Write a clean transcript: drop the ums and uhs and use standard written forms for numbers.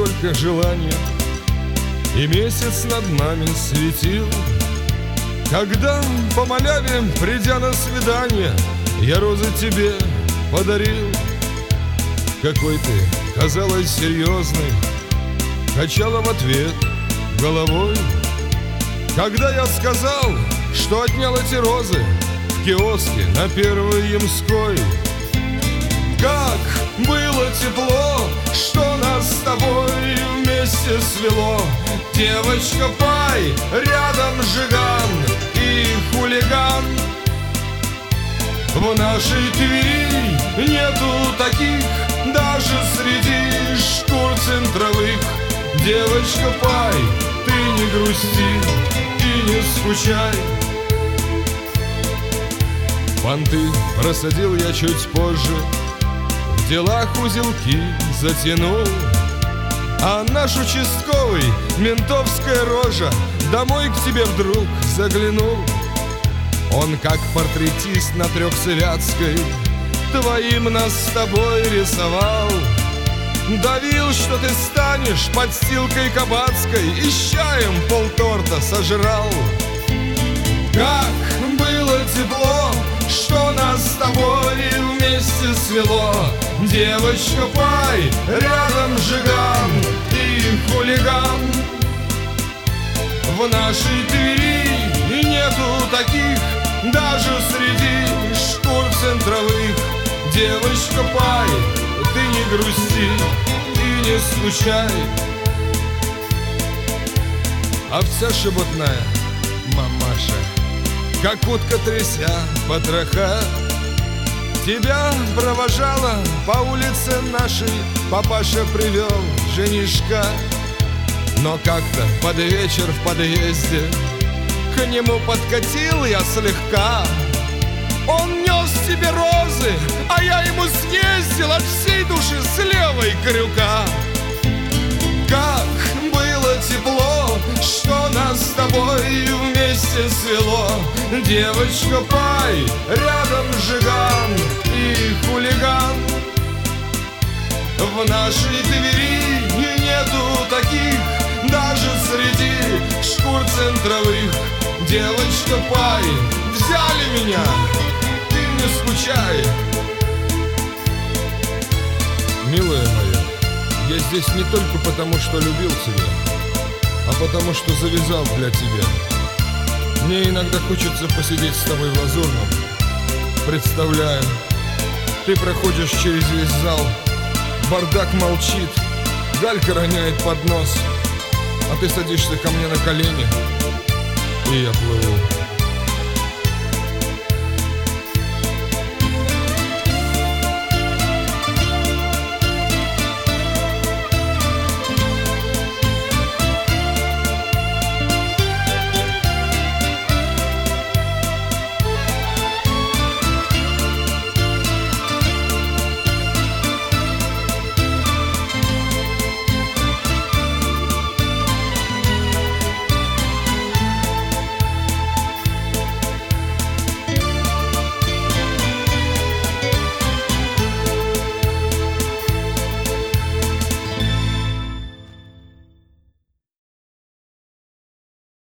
только желание, и месяц над нами светил. Когда по маляве, придя на свидание, я розы тебе подарил. Какой ты, казалось, серьезный, качала в ответ головой. Когда я сказал, что отнял эти розы в киоске на Первой Ямской. Как было тепло, что нас с тобой вместе свело. Девочка Пай, рядом Жиган и хулиган. В нашей Твери нету таких, даже среди шкур центровых. Девочка Пай, ты не грусти и не скучай. Понты просадил я чуть позже, в делах узелки затянул. А наш участковый, ментовская рожа, домой к тебе вдруг заглянул. Он как портретист на Трехсвятской твоим нас с тобой рисовал. Давил, что ты станешь подстилкой кабацкой, и с чаем полторта сожрал. Как было тепло, что нас с тобой вместе свело. Девочка Пай, рядом Жиган и хулиган. В нашей Твери нету таких, даже среди шкур центровых. Девочка Пай, ты не грусти и не скучай. Овца шебутная, мамаша, как утка тряся потроха, тебя провожала по улице нашей, папаша привел женишка. Но как-то под вечер в подъезде к нему подкатил я слегка. Он нес тебе розы, а я ему съездил от всей души с левой крюка. Как было тепло, что нас с тобой вместе свело. Девочка Пай, рядом Жиган и хулиган. В нашей Твери нету таких, даже среди шкур центровых. Девочка Пай, взяли меня, ты не скучай. Милая моя, я здесь не только потому, что любил тебя, а потому, что завязал для тебя. Мне иногда хочется посидеть с тобой в Лазурном. Представляю, ты проходишь через весь зал, бардак молчит, Галька роняет поднос, а ты садишься ко мне на колени, и я плыву.